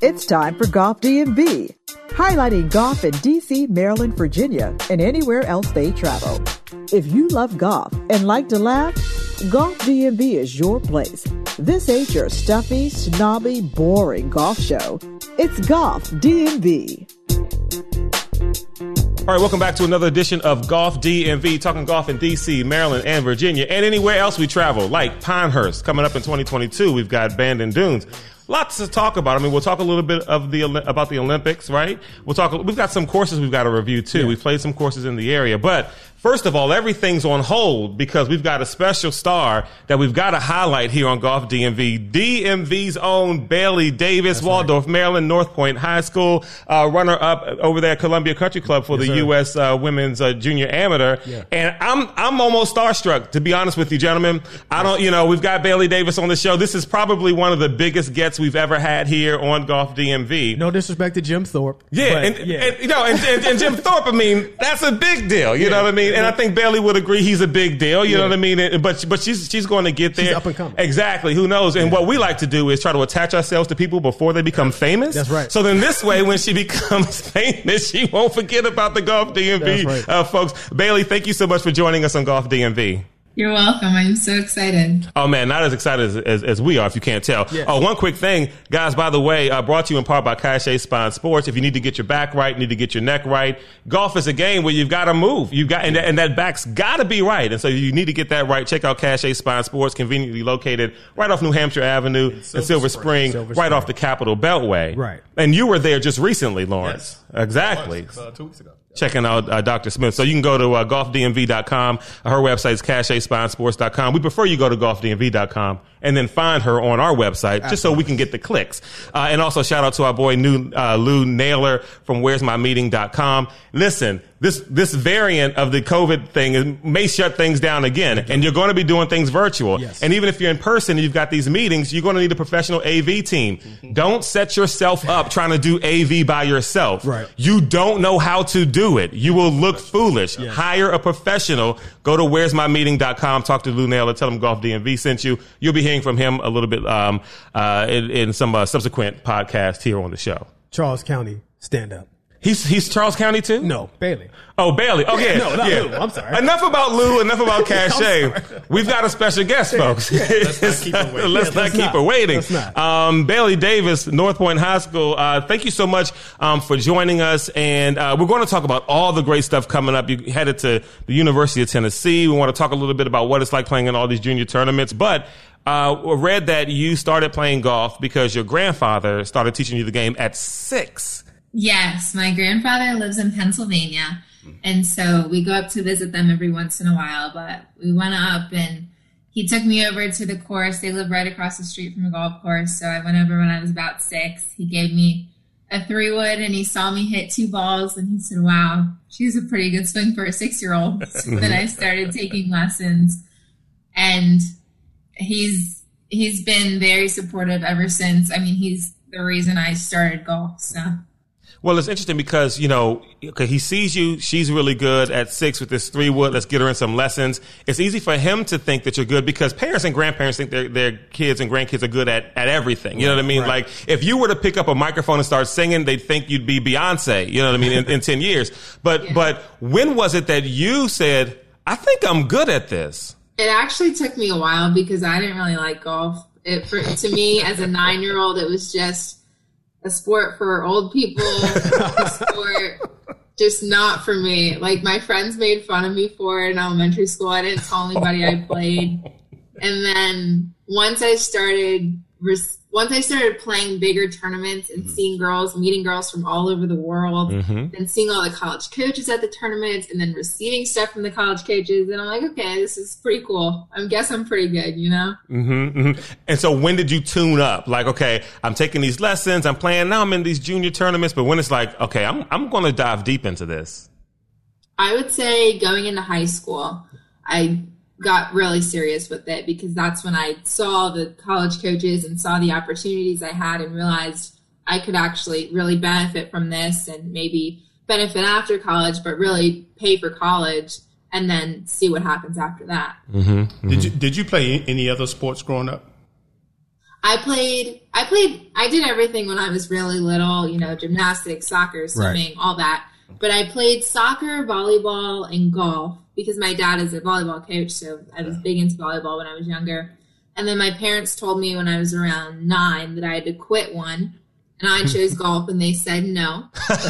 It's time for Golf DMV, highlighting golf in D.C., Maryland, Virginia, and anywhere else they travel. If you love golf and like to laugh, Golf DMV is your place. This ain't your stuffy, snobby, boring golf show. It's Golf DMV. All right, welcome back to another edition of Golf DMV, talking golf in D.C., Maryland, and Virginia, and anywhere else we travel, like Pinehurst. Coming up in 2022, we've got Bandon Dunes. Lots to talk about. I mean, we'll talk a little bit about the Olympics, right? We've got some courses we've got to review too. Yeah. We've played some courses in the area, but first of all, everything's on hold because we've got a special star that we've got to highlight here on Golf DMV. DMV's own Bailey Davis, that's Waldorf, right. Maryland, North Point High School, runner-up over there at Columbia Country Club for the U.S. Women's Junior Amateur. Yeah. And I'm almost starstruck, to be honest with you, gentlemen. We've got Bailey Davis on the show. This is probably one of the biggest gets we've ever had here on Golf DMV. No disrespect to Jim Thorpe. Yeah, and Jim Thorpe, I mean, that's a big deal. You know what I mean? And I think Bailey would agree he's a big deal. You know what I mean? But she's going to get there. She's up and coming. Exactly. Who knows? And what we like to do is try to attach ourselves to people before they become famous. That's right. So then this way, when she becomes famous, she won't forget about the Golf DMV folks. Bailey, thank you so much for joining us on Golf DMV. You're welcome. I'm so excited. Oh, man, not as excited as we are, if you can't tell. Yeah. Oh, one quick thing. Guys, by the way, brought to you in part by Cachet Spine Sports. If you need to get your back right, need to get your neck right, golf is a game where you've got to move. And that back's got to be right. And so you need to get that right. Check out Cachet Spine Sports, conveniently located right off New Hampshire Avenue in Silver Spring, right off the Capitol Beltway. Right. And you were there just recently, Lawrence. Yes. Exactly. 2 weeks ago. Checking out Dr. Smith. So you can go to golfdmv.com. Her website is cachetspinesports.com. We prefer you go to golfdmv.com and then find her on our website just so we can get the clicks. And also shout out to our boy Lou Naylor from where'smymeeting.com. Listen, this variant of the COVID thing may shut things down again, and you're going to be doing things virtual. Yes. And even if you're in person and you've got these meetings, you're going to need a professional AV team. Don't set yourself up trying to do AV by yourself. Right. You don't know how to do it. You will look foolish. Yes. Hire a professional. Go to where'smymeeting.com. Talk to Lou Naylor. Tell him Golf DMV sent you. You'll be hearing from him a little bit in some subsequent podcast here on the show. Charles County, stand up. He's Charles County too? No, Bailey. Oh, Bailey. Oh, yeah. No, not Lou. I'm sorry. Enough about Lou, enough about Cachet. We've got a special guest, folks. Let's not keep her waiting. Let's not keep her waiting. Bailey Davis, North Point High School. Thank you so much for joining us. And we're going to talk about all the great stuff coming up. You headed to the University of Tennessee. We want to talk a little bit about what it's like playing in all these junior tournaments. But read that you started playing golf because your grandfather started teaching you the game at 6. Yes, my grandfather lives in Pennsylvania, and so we go up to visit them every once in a while, but we went up and he took me over to the course. They live right across the street from the golf course, so I went over when I was about 6. He gave me a 3-wood and he saw me hit 2 balls and he said, wow, she's a pretty good swing for a 6-year-old. So then I started taking lessons, and he's been very supportive ever since. I mean, he's the reason I started golf, so... Well, it's interesting because, he sees you, she's really good at 6 with this 3-wood. Let's get her in some lessons. It's easy for him to think that you're good because parents and grandparents think their kids and grandkids are good at everything. You know what I mean? Right. Like, if you were to pick up a microphone and start singing, they'd think you'd be Beyonce, you know what I mean, in 10 years. But when was it that you said, I think I'm good at this? It actually took me a while because I didn't really like golf. To me, as a 9-year-old, it was just a sport for old people, a sport just not for me. Like, my friends made fun of me for it in elementary school. I didn't tell anybody I played. And then once I started playing bigger tournaments and meeting girls from all over the world, and seeing all the college coaches at the tournaments, and then receiving stuff from the college coaches, and I'm like, okay, this is pretty cool. I guess I'm pretty good, And so when did you tune up? Like, okay, I'm taking these lessons, I'm playing, now I'm in these junior tournaments, but when it's like, okay, I'm going to dive deep into this. I would say going into high school, I got really serious with it because that's when I saw the college coaches and saw the opportunities I had and realized I could actually really benefit from this and maybe benefit after college, but really pay for college and then see what happens after that. Did you play any other sports growing up? I did everything when I was really little, gymnastics, soccer, swimming, all that. But I played soccer, volleyball, and golf because my dad is a volleyball coach, so I was big into volleyball when I was younger. And then my parents told me when I was around 9 that I had to quit one, and I chose golf, and they said no.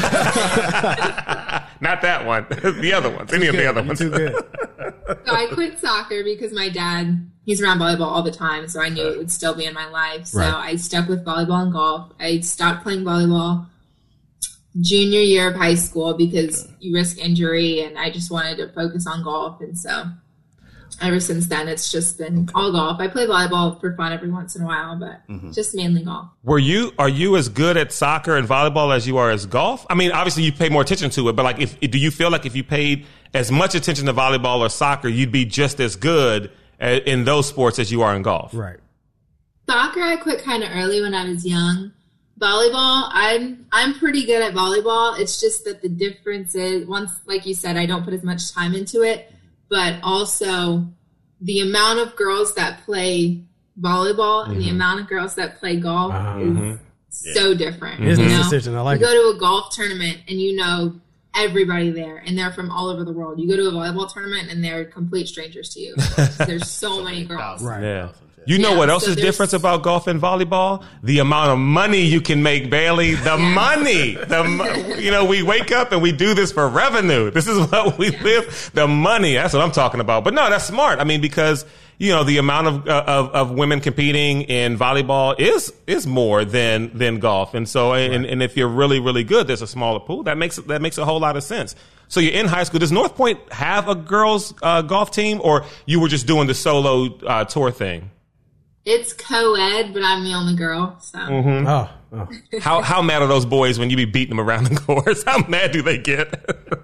Not that one. The other ones. Any of the other ones. Too good. So I quit soccer because my dad, he's around volleyball all the time, so I knew it would still be in my life. So I stuck with volleyball and golf. I stopped playing volleyball junior year of high school because you risk injury, and I just wanted to focus on golf. And so ever since then, it's just been all golf. I play volleyball for fun every once in a while, but just mainly golf. Are you as good at soccer and volleyball as you are as golf? I mean, obviously you pay more attention to it, but like, do you feel like if you paid as much attention to volleyball or soccer, you'd be just as good in those sports as you are in golf? Right. Soccer, I quit kind of early when I was young. Volleyball, I'm pretty good at volleyball. It's just that the difference is, once, like you said, I don't put as much time into it, but also the amount of girls that play volleyball and the amount of girls that play golf is so different. Business decision. I like you it. go to a golf tournament and you know everybody there, and they're from all over the world. You go to a volleyball tournament and they're complete strangers to you. There's so many girls. Right. Yeah. You know what else is different about golf and volleyball? The amount of money you can make, Bailey. The money. We wake up and we do this for revenue. This is what we live. The money. That's what I'm talking about. But no, that's smart. I mean, because, the amount of women competing in volleyball is more than golf. And so, and if you're really, really good, there's a smaller pool. That makes a whole lot of sense. So you're in high school. Does North Point have a girls' golf team, or you were just doing the solo tour thing? It's co-ed, but I'm the only girl, so. Oh. How mad are those boys when you be beating them around the course? How mad do they get?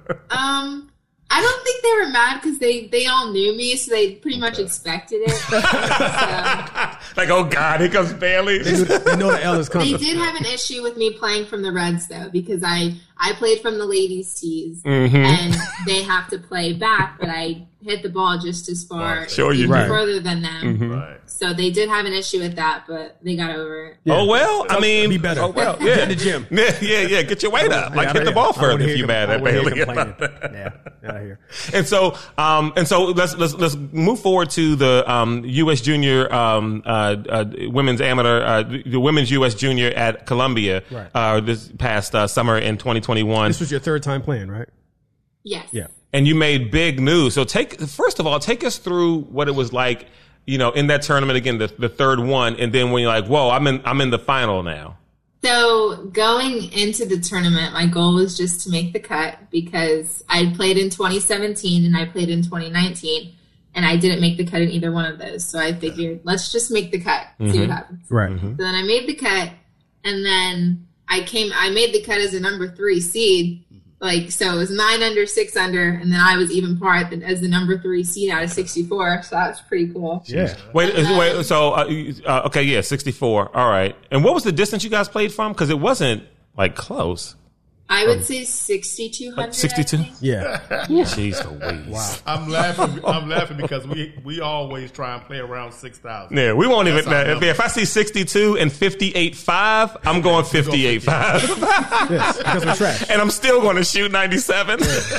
I don't think they were mad because they all knew me, so they pretty much expected it. So, like, oh God, here comes Bailey. They know the L is coming. They did have an issue with me playing from the Reds, though, because I played from the ladies' tees, and they have to play back, but I hit the ball just as far, further than them. Right. So they did have an issue with that, but they got over it. Yeah. Oh, well, I mean. Be better. Oh, well, yeah. Get in the gym. Yeah. Get your weight up. Like, hit the ball further if you're mad at Bailey. Yeah, out of here. And so let's move forward to the U.S. Junior women's amateur, the women's U.S. Junior at Columbia this past summer in 2021. This was your third time playing, right? Yes. Yeah. And you made big news. So first of all, take us through what it was like, in that tournament again, the third one, and then when you're like, whoa, I'm in the final now. So going into the tournament, my goal was just to make the cut because I played in 2017 and I played in 2019, and I didn't make the cut in either one of those. So I figured, let's just make the cut, see what happens. Right. So then I made the cut, and then I made the cut as a number 3 seed. So it was 9 under, 6 under, and then I was even par as the number 3 seed out of 64. So that was pretty cool. Yeah. Wait. So, 64. All right. And what was the distance you guys played from? Because it wasn't close. I would say 6,200. 62. Yeah. Jeez Louise. Wow. I'm laughing because we always try and play around 6,000. Yeah, we won't even. If I see 62 and 58.5, I'm going 58.5. Yes, because we're trash. And I'm still going to shoot 97.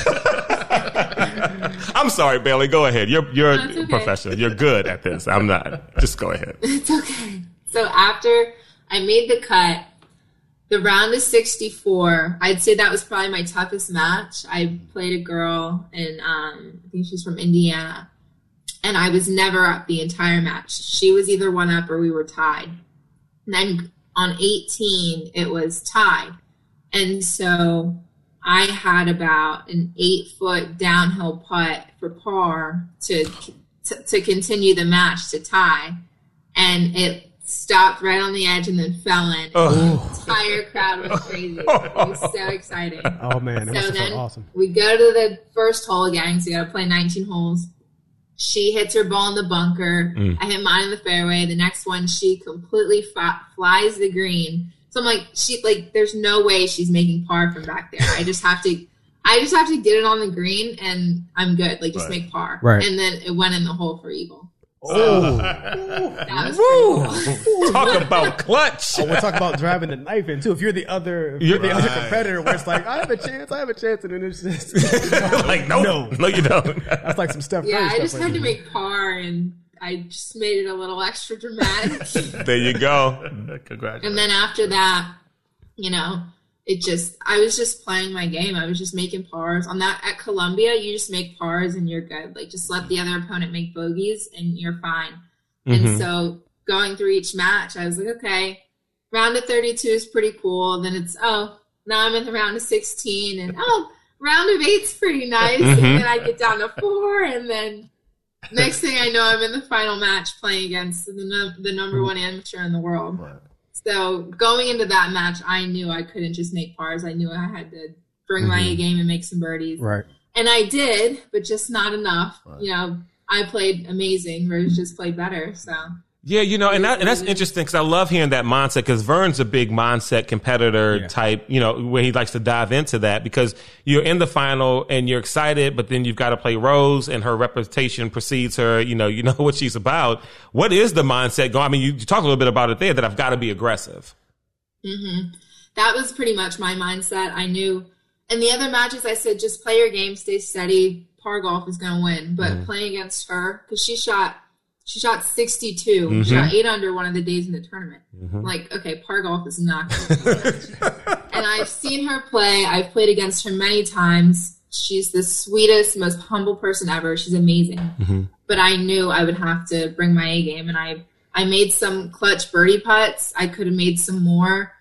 I'm sorry, Bailey. Go ahead. You're okay. professional. You're good at this. I'm not. Just go ahead. It's okay. So after I made the cut, the round of 64, I'd say that was probably my toughest match. I played a girl, and I think she's from Indiana, and I was never up the entire match. She was either one up or we were tied. And then on 18, it was tied. And so I had about an 8-foot downhill putt for par to continue the match to tie. And it stopped right on the edge and then fell in. The entire crowd was crazy. It was so exciting. Oh, man. That So was then awesome. we go to the first hole again, so you got to play 19 holes. She hits her ball in the bunker. I hit mine in the fairway. The next one, she completely flies the green. So I'm like, there's no way she's making par from back there. I just have to get it on the green, and I'm good. Just make par. Right. And then it went in the hole for eagle. That was pretty cool. Talk about clutch. We'll talk about driving the knife in too. If you're the other competitor, where it's like, I have a chance, and then it's just like, no, you don't. That's like some stuff. Yeah, I just had to make par, and I just made it a little extra dramatic. There you go. Congratulations. And then after that, I was just playing my game. I was just making pars. At Columbia, you just make pars and you're good. Like, just let the other opponent make bogeys and you're fine. Mm-hmm. And so going through each match, I was like, okay, round of 32 is pretty cool. Then it's, now I'm in the round of 16, and round of 8's pretty nice. Mm-hmm. And then I get down to 4, and then next thing I know, I'm in the final match playing against the number one amateur in the world. Right. So going into that match, I knew I couldn't just make pars. I knew I had to bring my A game and make some birdies. Right. And I did, but just not enough. Right. I played amazing. Rose just played better. So. Yeah, and that's interesting because I love hearing that mindset, because Vern's a big mindset competitor type, where he likes to dive into that, because you're in the final and you're excited, but then you've got to play Rose and her reputation precedes her. You know what she's about. What is the mindset going? I mean, you talked a little bit about it there, that I've got to be aggressive. Mm-hmm. That was pretty much my mindset. I knew in the other matches, I said, just play your game, stay steady. Par golf is going to win. But playing against her, because she shot 62. Mm-hmm. She shot 8 under one of the days in the tournament. Mm-hmm. Like, okay, par golf is not good. And I've seen her play. I've played against her many times. She's the sweetest, most humble person ever. She's amazing. Mm-hmm. But I knew I would have to bring my A game, and I made some clutch birdie putts. I could have made some more.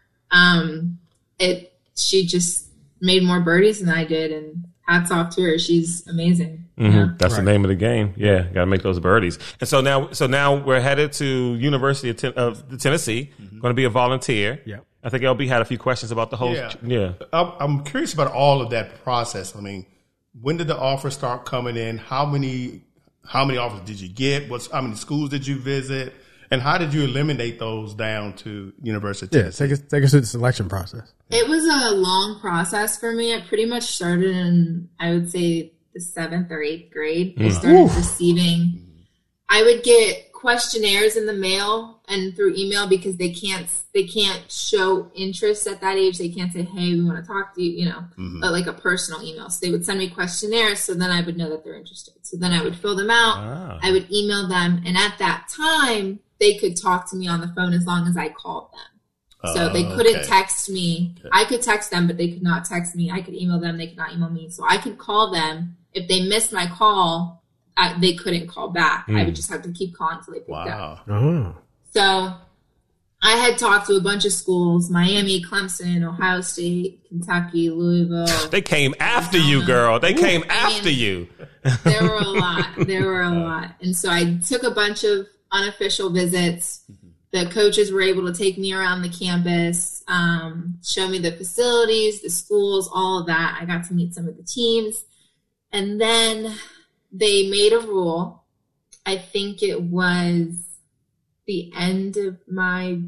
She just made more birdies than I did, and hats off to her. She's amazing. Mm-hmm. Yeah. That's the name of the game. Yeah, got to make those birdies. And so now we're headed to University of Tennessee. Mm-hmm. Going to be a volunteer. Yeah. I think LB had a few questions about the whole. Yeah. I'm curious about all of that process. I mean, when did the offers start coming in? How many offers did you get? How many schools did you visit? And how did you eliminate those down to University of Tennessee? Yeah, take us through the selection process. It was a long process for me. It pretty much started in, I would say, the 7th or 8th grade. I started receiving. I would get questionnaires in the mail and through email, because they can't show interest at that age. They can't say, hey, we want to talk to you, but like a personal email. So they would send me questionnaires, so then I would know that they're interested. So then I would fill them out. I would email them. And at that time, they could talk to me on the phone as long as I called them. So they couldn't text me. Okay. I could text them, but they could not text me. I could email them. They could not email me. So I could call them. If they missed my call, they couldn't call back. I would just have to keep calling until they picked up. So I had talked to a bunch of schools: Miami, Clemson, Ohio State, Kentucky, Louisville. They came after you, girl. They came after you. There were a lot. And so I took a bunch of unofficial visits. The coaches were able to take me around the campus, show me the facilities, the schools, all of that. I got to meet some of the teams. And then they made a rule. I think it was the end of my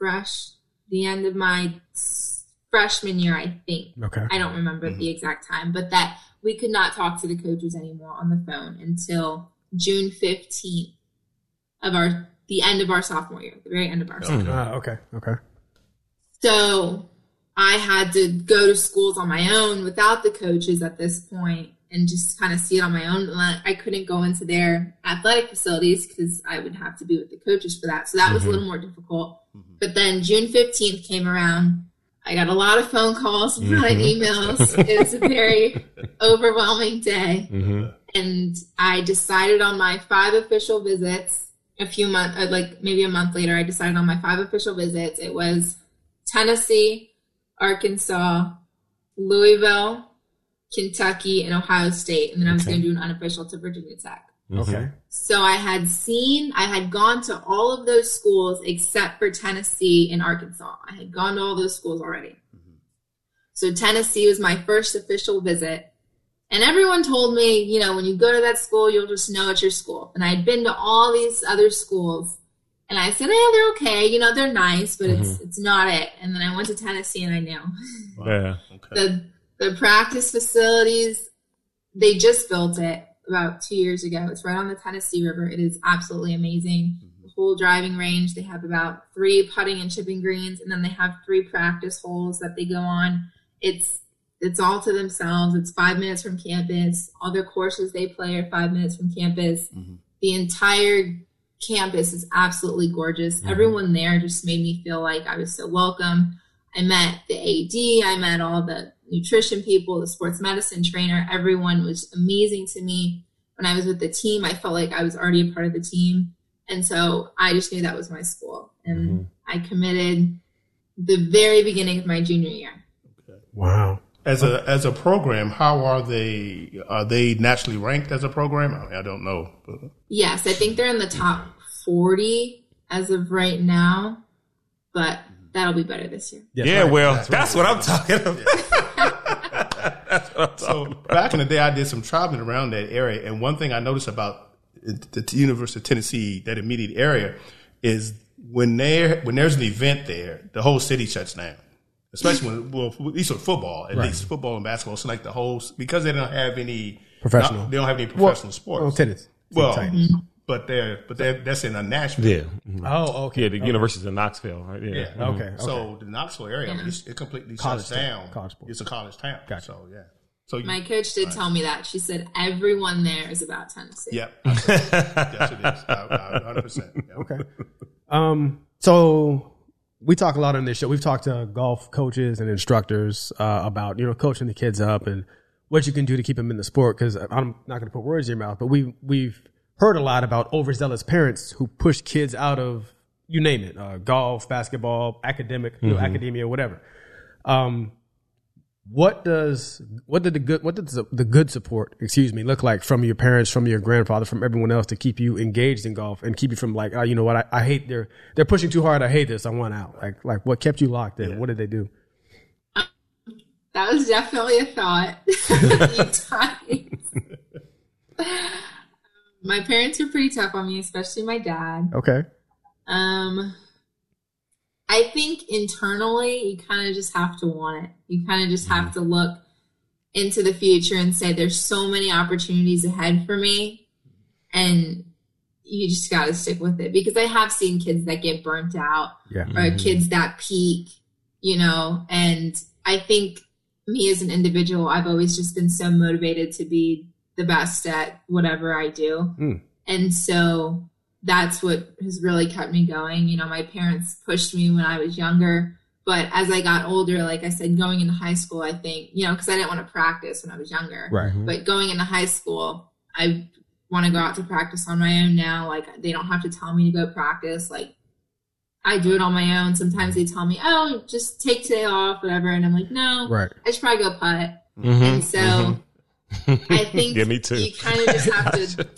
freshman year, I think. Okay. I don't remember the exact time, but that we could not talk to the coaches anymore on the phone until June 15th of the end of our sophomore year, the very end of our sophomore year. Okay. So I had to go to schools on my own without the coaches at this point and just kind of see it on my own. I couldn't go into their athletic facilities because I would have to be with the coaches for that. So that was a little more difficult. But then June 15th came around. I got a lot of phone calls, a lot of emails. It was a very overwhelming day. And I decided on my 5 official visits. Maybe a month later, I decided on my 5 official visits. It was Tennessee, Arkansas, Louisville, Kentucky, and Ohio State. And then I was going to do an unofficial to Virginia Tech. Okay. So I had gone to all of those schools except for Tennessee and Arkansas. I had gone to all those schools already. So Tennessee was my first official visit. And everyone told me, when you go to that school, you'll just know it's your school. And I had been to all these other schools. And I said, hey, they're okay. They're nice, but it's not it. And then I went to Tennessee and I knew. Yeah. Okay. The practice facilities, they just built it. about 2 years ago. It's right on the Tennessee River. It is absolutely amazing. The whole driving range. They have about 3 putting and chipping greens, and then they have 3 practice holes that they go on. It's all to themselves. It's 5 minutes from campus. All their courses they play are 5 minutes from campus. The entire campus is absolutely gorgeous. Everyone there just made me feel like I was so welcome. I met the AD. I met all the nutrition people, the sports medicine trainer. Everyone was amazing to me. When I was with the team, I felt like I was already a part of the team. And so I just knew that was my school. And I committed the very beginning of my junior year. Okay. Wow. As a program, how are they? Are they nationally ranked as a program? I don't know. Yes, I think they're in the top 40 as of right now, but that'll be better this year. That's what I'm talking about. That's what I'm talking So back in the day, I did some traveling around that area, and one thing I noticed about the University of Tennessee, that immediate area, is when there's an event there, the whole city shuts down. Especially at least with football, at least football and basketball. So like because they don't have any Professional. they don't have any professional sports. Well, tennis. But that's in Nashville. Yeah. Oh, okay. Yeah, the university's in Knoxville. Right? Yeah. Okay. So the Knoxville area, it completely shuts down. College sports. It's a college town. Gotcha. So yeah. So My coach did tell me that. She said everyone there is about Tennessee. Yep. Yes, it is. 100%. Yeah. Okay. So we talk a lot on this show. We've talked to golf coaches and instructors about, coaching the kids up and what you can do to keep them in the sport. Because I'm not going to put words in your mouth, but we've heard a lot about overzealous parents who push kids out of, you name it, golf, basketball, academia, whatever. What does the good support, look like from your parents, from your grandfather, from everyone else to keep you engaged in golf and keep you from like, you know what, I hate they're pushing too hard. I hate this. I want out. Like what kept you locked in? Yeah. What did they do? That was definitely a thought. A few times. My parents were pretty tough on me, especially my dad. Okay. I think internally, you kind of just have to want it. You kind of just have to look into the future and say, there's so many opportunities ahead for me. And you just got to stick with it. Because I have seen kids that get burnt out or kids that peak, and I think me as an individual, I've always just been so motivated to be the best at whatever I do. And so that's what has really kept me going. My parents pushed me when I was younger, but as I got older, like I said, going into high school, I think, because I didn't want to practice when I was younger, right. But going into high school, I want to go out to practice on my own now. Like they don't have to tell me to go practice. Like I do it on my own. Sometimes they tell me, oh, just take today off, whatever. And I'm like, no, right. I should probably go putt. And so I think me too. You kind of just have to,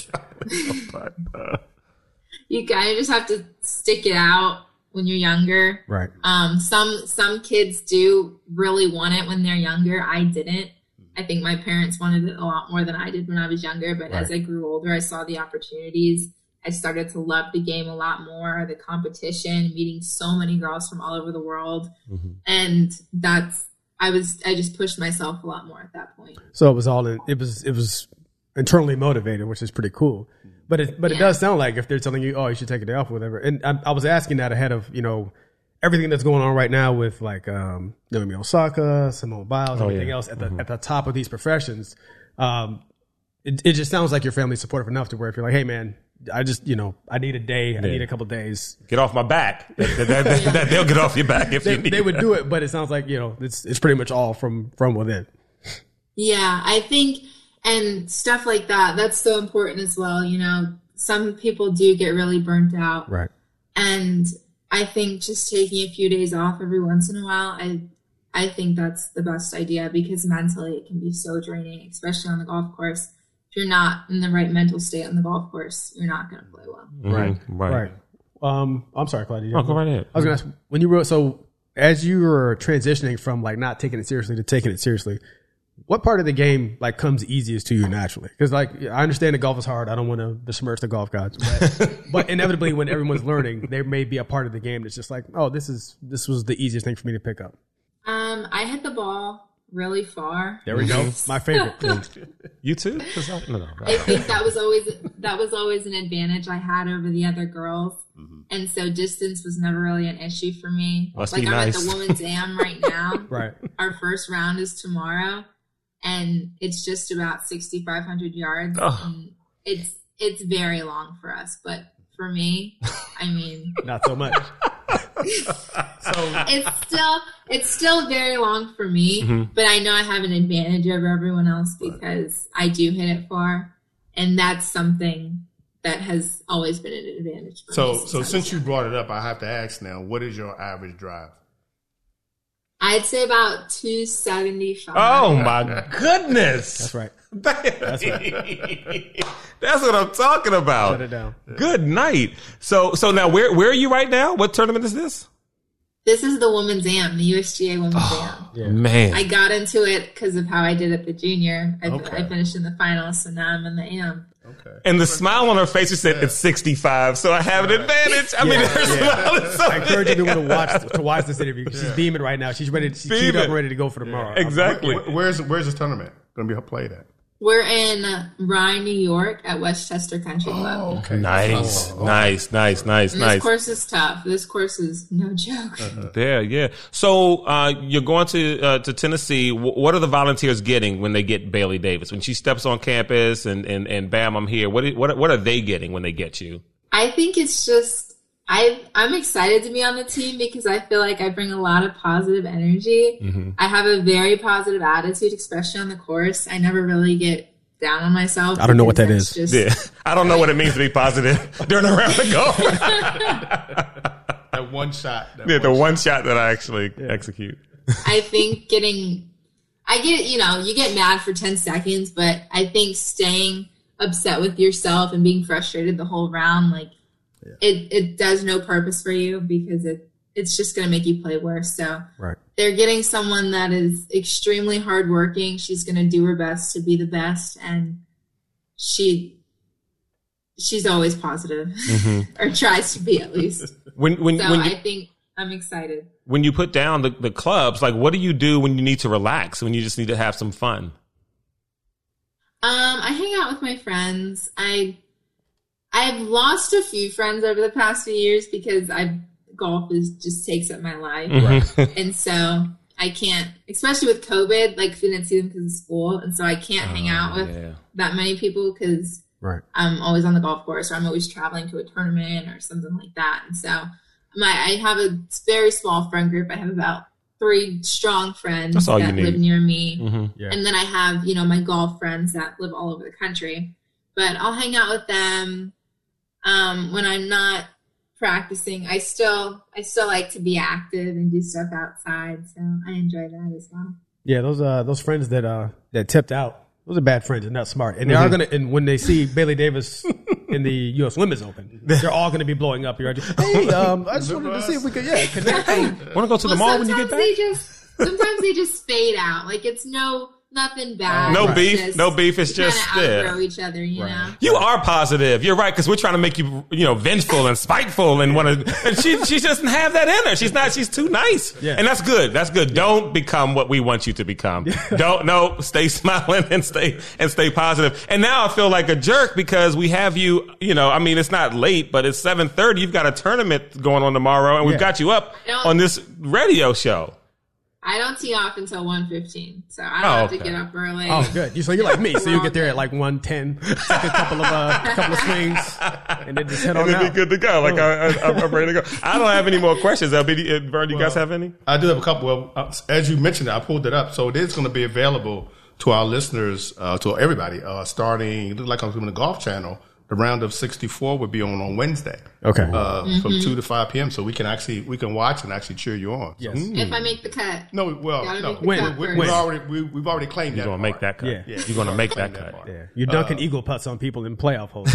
you kind of just have to stick it out when you're younger. Right. Some kids do really want it when they're younger. I didn't. I think my parents wanted it a lot more than I did when I was younger. But as I grew older, I saw the opportunities. I started to love the game a lot more, the competition, meeting so many girls from all over the world. And I just pushed myself a lot more at that point. So it was internally motivated, which is pretty cool. But it does sound like if they're telling you, oh, you should take a day off or whatever. And I was asking that ahead of, everything that's going on right now with like, Naomi Osaka, Simone Biles, everything else at the top of these professions. It just sounds like your family's supportive enough to where if you're like, hey man, I just, I need a day. I need a couple of days. Get off my back. They'll get off your back if you need. They would do it, but it sounds like, it's pretty much all from within. Yeah, I think, and stuff like that, that's so important as well. Some people do get really burnt out. Right. And I think just taking a few days off every once in a while, I think that's the best idea because mentally it can be so draining, especially on the golf course. If you're not in the right mental state on the golf course, you're not going to play well. Right. I'm sorry, Claudia. Go right ahead. I was going to ask, when you wrote, so as you were transitioning from like not taking it seriously to taking it seriously, what part of the game like comes easiest to you naturally? Because like I understand that golf is hard. I don't want to besmirch the golf gods, but inevitably when everyone's learning, there may be a part of the game that's just like, oh, this was the easiest thing for me to pick up. I hit the ball really far. There we go. My favorite. You too? No. I think that was always an advantage I had over the other girls. And so distance was never really an issue for me. Must like be I'm nice. at the women's am right now. Right. Our first round is tomorrow, and it's just about 6,500 yards. Oh. And it's very long for us, but for me, I mean, Not so much. it's still very long for me, but I know I have an advantage over everyone else because I do hit it far, and that's something that has always been an advantage for me. So since you brought it up, I have to ask now, what is your average drive? I'd say about 275. Oh my goodness. That's right. That's what I'm talking about. Shut it down. Good night. So now where are you right now? What tournament is this? This is the Women's Am, the USGA Women's Am. Yeah. Man. I got into it because of how I did at the junior. I Okay. finished in the finals, so now I'm in the Am. Okay. And the smile on her face, she said it's 65, so I have an advantage. I mean, her smile is so I encourage big. everyone to watch this interview because she's beaming right now. She's ready. She's keyed up and ready to go for tomorrow. Exactly. Where's this tournament going to be played at? We're in Rye, New York at Westchester Country Club. Okay. Nice. And this course is tough. This course is no joke. There, yeah. So you're going to Tennessee. What are the volunteers getting when they get Bailey Davis? When she steps on campus and bam, I'm here. What are they getting when they get you? I think it's just I'm excited to be on the team because I feel like I bring a lot of positive energy. I have a very positive attitude, especially on the course. I never really get down on myself. I don't know what that because is. that's just- Yeah, I don't know what it means to be positive during a round of golf. That one shot. The one shot that I actually execute. I think you get mad for 10 seconds, but I think staying upset with yourself and being frustrated the whole round, like it does no purpose for you because it's just going to make you play worse. So Right. they're getting someone that is extremely hardworking. She's going to do her best to be the best, and she's always positive, or tries to be at least. I think I'm excited. When you put down the clubs, like what do you do when you need to relax? When you just need to have some fun? I hang out with my friends. I've lost a few friends over the past few years because golf just takes up my life. And so I can't, especially with COVID, like didn't see them because of school. And so I can't hang out with that many people because Right. I'm always on the golf course or I'm always traveling to a tournament or something like that. And so I have a very small friend group. I have about 3 strong friends That's all you that need. live near me. Yeah. And then I have, my golf friends that live all over the country. But I'll hang out with them when I'm not practicing. I still like to be active and do stuff outside. So I enjoy that as well. Yeah, those friends that tipped out, those are bad friends and not smart. And they are gonna. And when they see Bailey Davis in the U.S. Women's Open, they're all gonna be blowing up here. Hey, I just wanted to see if we could, connect. Want to go to the mall when you get back? Sometimes they just fade out. Like it's nothing bad. No It's beef. just No beef. It's we kinda just outgrow each other, you know. You are positive. You're right because we're trying to make you, vengeful and spiteful and want to. And she doesn't have that in her. She's not. She's too nice. Yeah. And that's good. That's good. Don't become what we want you to become. Stay smiling and stay positive. And now I feel like a jerk because we have you. It's not late, but it's 7:30. You've got a tournament going on tomorrow, and we've got you up on this radio show. I don't tee off until 1:15, so I don't have to get up early. Oh, good. So you're like me. So you get there at like 1:10, take a couple of swings, and then just head on And then out. be good to go. Like I'm ready to go. I don't have any more questions. LB, Vern, you guys have any? I do have a couple. Well, as you mentioned, I pulled it up. So it is going to be available to our listeners, to everybody, starting, it looks like on the Golf Channel. The round of 64 would be on Wednesday. Okay. From 2 to 5 p.m. So we can watch and actually cheer you on. Yes. If I make the cut. No, well, Gotta no. make the When- cut when- first. We've already claimed that. You're going to make that cut. Yeah. You're going to make that cut. Yeah. You're dunking eagle putts on people in playoff holes.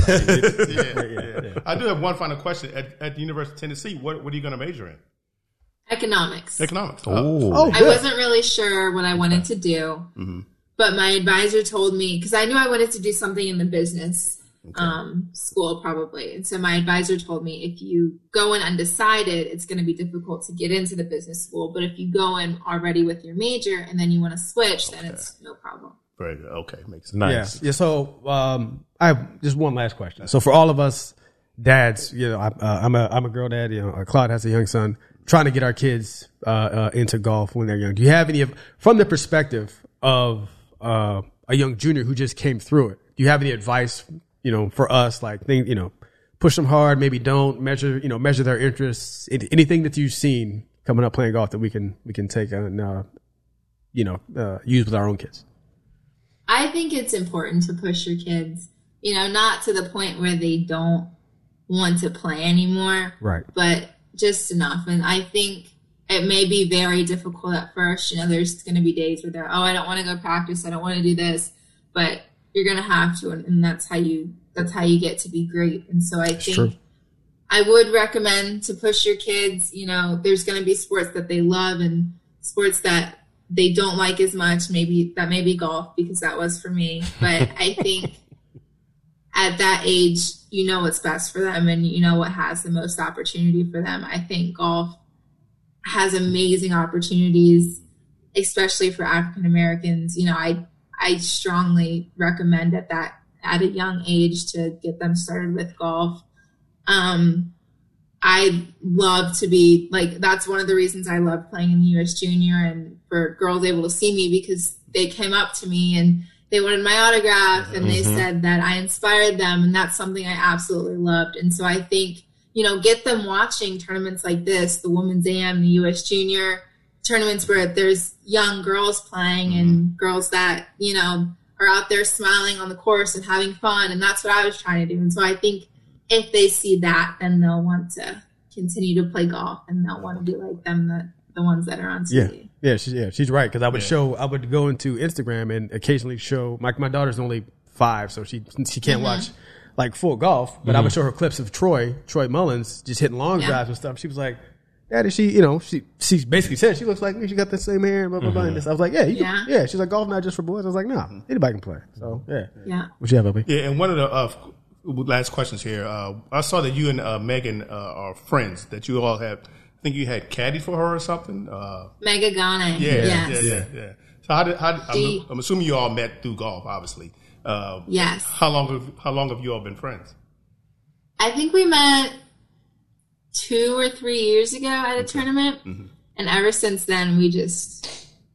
Yeah. I do have one final question. At the University of Tennessee, what are you going to major in? Economics. Economics. Oh, I wasn't really sure what I wanted to do, but my advisor told me, because I knew I wanted to do something in the business school probably. And so my advisor told me, if you go in undecided, it's going to be difficult to get into the business school. But if you go in already with your major and then you want to switch, then it's no problem. Very good. Okay, makes sense. Nice. Yeah. So I have just one last question. So for all of us dads, I'm a girl dad. Claude has a young son. Trying to get our kids into golf when they're young. Do you have any from the perspective of a young junior who just came through it? Do you have any advice, for us, like push them hard, maybe don't measure their interests? Anything that you've seen coming up playing golf that we can take and use with our own kids? I think it's important to push your kids, not to the point where they don't want to play anymore, right? But just enough. And I think it may be very difficult at first. There's going to be days where they're, I don't want to go practice, I don't want to do this, but you're going to have to, and that's how you get to be great. And so I think I would recommend to push your kids. There's going to be sports that they love and sports that they don't like as much. Maybe golf, because that was for me. But I think at that age, what's best for them and what has the most opportunity for them. I think golf has amazing opportunities, especially for African Americans. I strongly recommend at a young age to get them started with golf. I love to be that's one of the reasons I love playing in the U.S. Junior, and for girls able to see me, because they came up to me and they wanted my autograph and they said that I inspired them. And that's something I absolutely loved. And so I think, get them watching tournaments like this, the Women's AM, the U.S. Junior tournaments where there's young girls playing and girls that, are out there smiling on the course and having fun. And that's what I was trying to do. And so I think if they see that, then they'll want to continue to play golf and they'll want to be like them, the ones that are on TV. Yeah, she's right. Because I would go into Instagram and occasionally show my daughter's only 5, so she can't watch full golf. But I would show her clips of Troy Mullins just hitting long drives and stuff. She was like, Daddy, she basically said she looks like me. She got the same hair and blah blah blah. And this. I was like, yeah. She's like, golf not just for boys. I was like, nah, anybody can play. So yeah. What you have, LB? Yeah, and one of the last questions here. I saw that you and Megan are friends. That you all have. I think you had caddy for her or something. Mega Ghana. Yeah. So I'm assuming you all met through golf, obviously. Yes. How long have you all been friends? I think we met 2 or 3 years ago at a tournament, and ever since then we just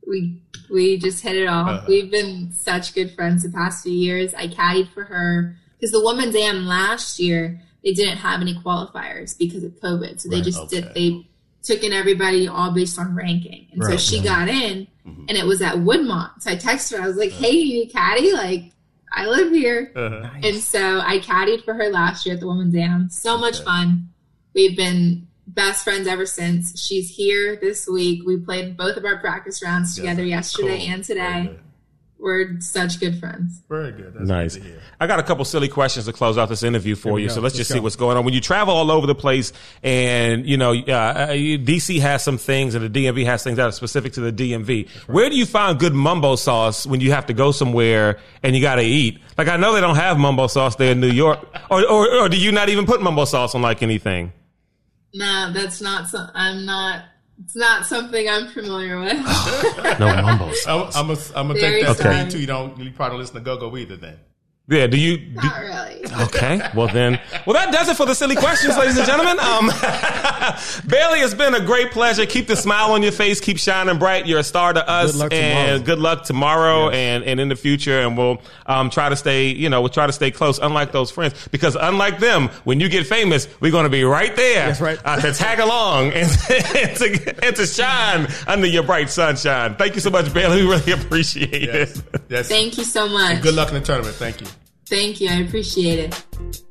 hit it off. We've been such good friends the past few years. I caddied for her because the Women's AM last year, they didn't have any qualifiers because of COVID, so they they took in everybody all based on ranking, and so she got in, and it was at Woodmont. So I texted her, I was like, "Hey, you caddy? I live here," and so I caddied for her last year at the Women's AM. So much fun. We've been best friends ever since. She's here this week. We played both of our practice rounds together yesterday and today. We're such good friends. Very good. That's nice. good to hear. I got a couple silly questions to close out this interview for you. So let's just see what's going on. When you travel all over the place and, DC has some things and the DMV has things that are specific to the DMV. Where do you find good mumbo sauce when you have to go somewhere and you got to eat? I know they don't have mumbo sauce there in New York. Or do you not even put mumbo sauce on anything? No, that's not. It's not something I'm familiar with. No mumbo sauce. I'm gonna take that to you too. You probably listen to Go-Go either then. Yeah, Not really. Okay, well that does it for the silly questions, ladies and gentlemen. Bailey, it's been a great pleasure. Keep the smile on your face. Keep shining bright. You're a star to us. Good luck tomorrow and in the future. And we'll try to stay, we'll try to stay close, unlike those friends. Because unlike them, when you get famous, we're going to be right there. That's right. To tag along and to shine under your bright sunshine. Thank you so much, Bailey. We really appreciate it. Yes. Thank you so much. And good luck in the tournament. Thank you. Thank you. I appreciate it.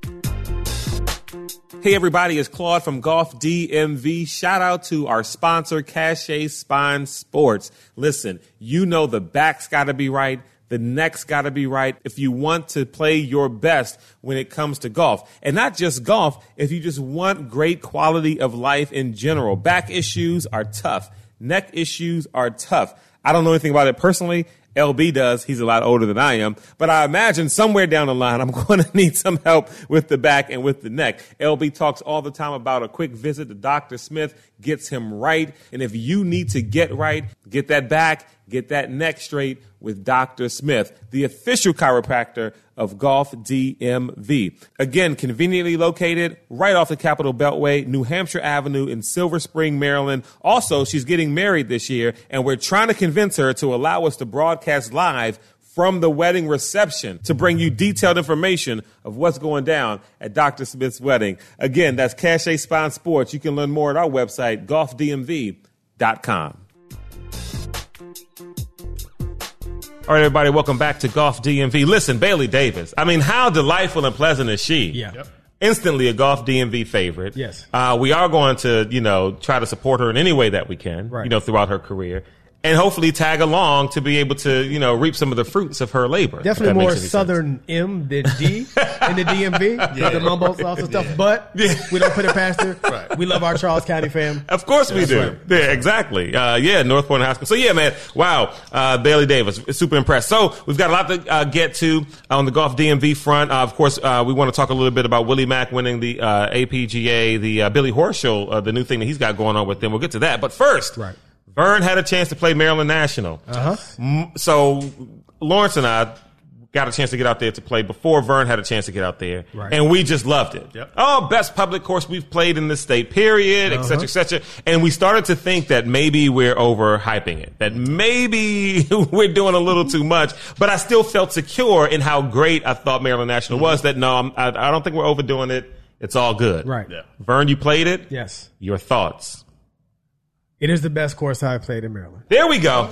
Hey everybody, it's Claude from Golf DMV. Shout out to our sponsor, Cachet Spine Sports. Listen, the back's got to be right. The neck's got to be right if you want to play your best when it comes to golf. And not just golf, if you just want great quality of life in general. Back issues are tough. Neck issues are tough. I don't know anything about it personally, LB does. He's a lot older than I am. But I imagine somewhere down the line, I'm going to need some help with the back and with the neck. LB talks all the time about a quick visit to Dr. Smith, gets him right. And if you need to get right, get that back, get that neck straight with Dr. Smith, the official chiropractor of Golf DMV. Again, conveniently located right off the Capitol Beltway, New Hampshire Avenue in Silver Spring, Maryland. Also, she's getting married this year, and we're trying to convince her to allow us to broadcast live from the wedding reception to bring you detailed information of what's going down at Dr. Smith's wedding. Again, that's Cachet Spine Sports. You can learn more at our website, golfdmv.com. All right, everybody, welcome back to Golf DMV. Listen, Bailey Davis, I mean, how delightful and pleasant is she? Yeah. Yep. Instantly a Golf DMV favorite. Yes. We are going to, try to support her in any way that we can, right. Throughout her career. And hopefully tag along to be able to, reap some of the fruits of her labor. Definitely more Southern M than D in the DMV. The mumbo sauce and stuff. But we don't put it past her. Right. We love our Charles County fam. Of course we do. Right. Yeah, exactly. North Point High School. So, yeah, man. Wow. Bailey Davis. Super impressed. So, we've got a lot to get to on the Golf DMV front. Of course, we want to talk a little bit about Willie Mack winning the APGA, the Billy Horschel, the new thing that he's got going on with them. We'll get to that. But first, right. Vern had a chance to play Maryland National. So Lawrence and I got a chance to get out there to play before Vern had a chance to get out there. Right. And we just loved it. Yep. Oh, best public course we've played in this state, period, et cetera, et cetera. And we started to think that maybe we're overhyping it, that maybe we're doing a little too much. But I still felt secure in how great I thought Maryland National was, that no, I don't think we're overdoing it. It's all good. Right. Yeah. Vern, you played it? Yes. Your thoughts? It is the best course I've played in Maryland. There we go.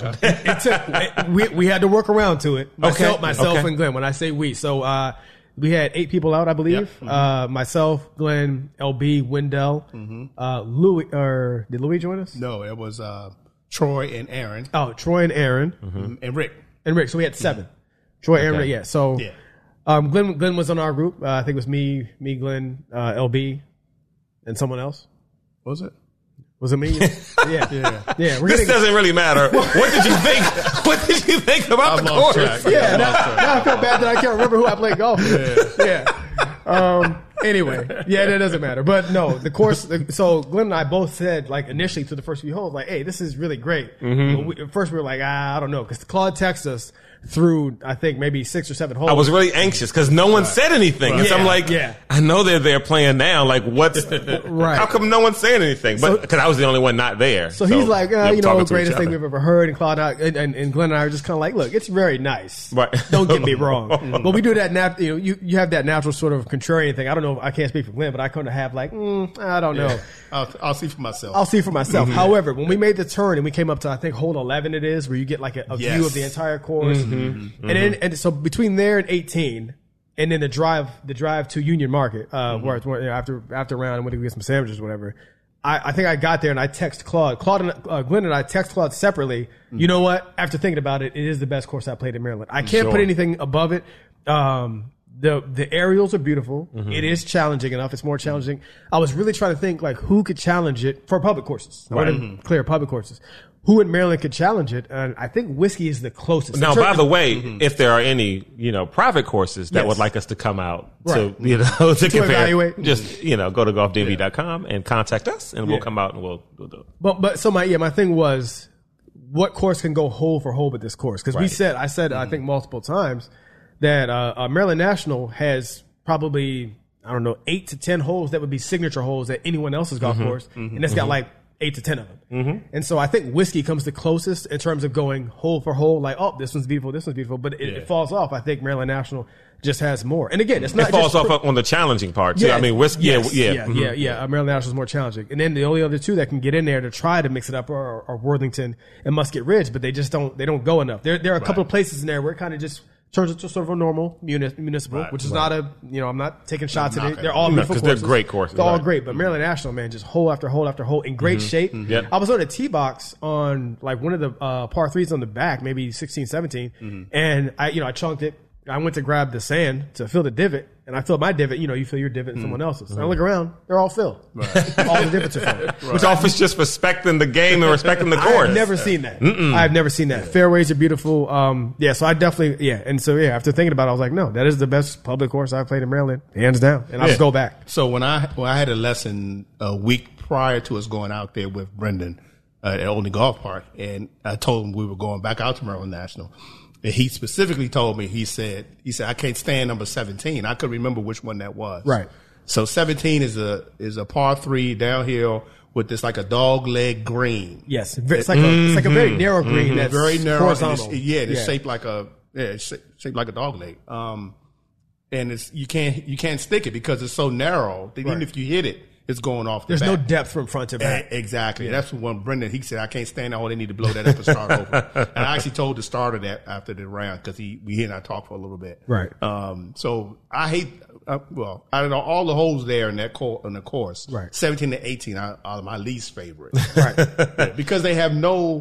We had to work around to it. Myself Okay. and Glenn. When I say we, so we had 8 people out, I believe. Yep. Myself, Glenn, LB, Wendell, Louis. Or did Louis join us? No, it was Troy and Aaron. Oh, Troy and Aaron And Rick. and Rick. So we had 7. Troy, Aaron, Rick. Yeah. So Yeah. Glenn was on our group. I think it was me, Glenn, LB, and someone else. Was it? Was it me? Yeah. We're This getting, doesn't really matter. What did you think? What did you think about I've the lost course? track. yeah. Now I feel bad that I can't remember who I played golf with. Yeah. Anyway, that doesn't matter. But no, the course. So Glenn and I both said, like, initially to the first few holes, like, "Hey, this is really great." But at first we were like, I don't know, because Claude texted us through, I think, maybe 6 or 7 holes. I was really anxious because no one said anything. And so I'm like, I know they're there playing now. Like, what's Right. How come no one's saying anything? But because I was the only one not there. So he's like, talking to greatest each thing other. we've ever heard. And Claude and Glenn and I are just kind of like, look, it's very nice. Right. Don't get me wrong. But we do that, you have that natural sort of contrarian thing. I don't know, I can't speak for Glenn, but I kind of have like, I don't know. I'll see for myself. I'll see for myself. However, when we made the turn and we came up to, I think, hole 11 it is, where you get like a view of the entire course. And so between there and 18, and then the drive to Union Market, where it's after round and went to get some sandwiches or whatever. I think I got there and I text Claude. Glenn and I text Claude separately. You know what? After thinking about it, it is the best course I played in Maryland. I can't put anything above it. The aerials are beautiful. It is challenging enough. It's more challenging. I was really trying to think like who could challenge it for public courses. I want to clear public courses. Who in Maryland could challenge it? And I think Whiskey is the closest. Now, by the way, if there are any, private courses that would like us to come out to compare, evaluate. just, go to golfdmv.com and contact us and we'll come out and we'll do it. But so my thing was, what course can go hole for hole with this course? Because I said, I think multiple times that Maryland National has probably, 8 to 10 holes that would be signature holes at anyone else's golf course. And it's got like 8 to 10 of them. And so I think Whiskey comes the closest in terms of going hole for hole, like, oh, this one's beautiful, but it falls off. I think Maryland National just has more. And again, it's not it falls off on the challenging part too. Yeah, I mean, Whiskey, Maryland National is more challenging. And then the only other two that can get in there to try to mix it up are Worthington and Musket Ridge, but they just don't go enough. There are a couple of places in there where it kind of just turns into sort of a normal municipal, which is not I'm not taking shots at it. They're all beautiful courses. They're great courses. They're all great, but Maryland National, man, just hole after hole after hole in great shape. Yep. I was on a tee box on like one of the par 3s on the back, maybe 16, 17, and I chunked it. I went to grab the sand to fill the divot, and I filled my divot. You fill your divot and someone else's. And I look around, they're all filled. Right. All the divots are filled. Which off is just respecting the game and respecting the course. I've never seen that. I've never seen that. Fairways are beautiful. So I definitely, And so, after thinking about it, I was like, no, that is the best public course I've played in Maryland, hands down. And I'll just go back. So when I had a lesson a week prior to us going out there with Brendan at Oldney Golf Park, and I told him we were going back out to Maryland National. And he specifically told me, he said, I can't stand number 17. I couldn't remember which one that was. Right. So 17 is a par 3 downhill with this like a dog leg green. Yes. It's like a very narrow green that's very narrow. Horizontal. It's shaped like a dog leg. And you can't stick it because it's so narrow that even if you hit it, it's going off the There's back. no depth from front to back. Exactly. Yeah. That's when Brendan, he said, I can't stand that hole. They need to blow that up and start over. And I actually told the starter that after the round because we and I talked for a little bit. Right. So I hate, out of all the holes there in the course, right. 17 to 18 are my least favorite. Right. Because they have on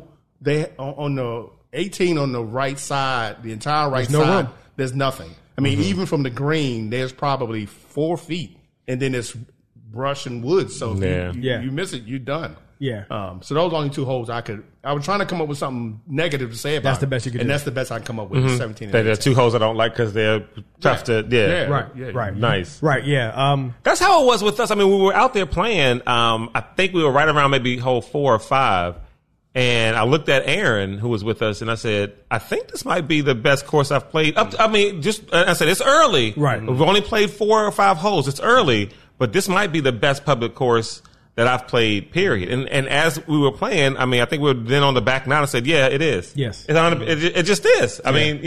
the 18 on the right side, the entire right side, room. There's nothing. I mean, even from the green, there's probably 4 feet and then it's brush and wood. So if you miss it, you're done. Yeah. So those are the only 2 holes I was trying to come up with something negative to say about. That's the best you could do. And that's the best I can come up with. 17 and 18. There are 2 holes I don't like because they're tough to. Right. Nice. Right. Yeah. That's how it was with us. I mean, we were out there playing. I think we were right around maybe hole 4 or 5. And I looked at Aaron, who was with us, and I said, I think this might be the best course I've played. I said, it's early. Right. We've only played 4 or 5 holes. It's early, but this might be the best public course that I've played, period. And as we were playing, I mean, I think we were then on the back nine and said, yeah, it is. Yes. It just is. I mean,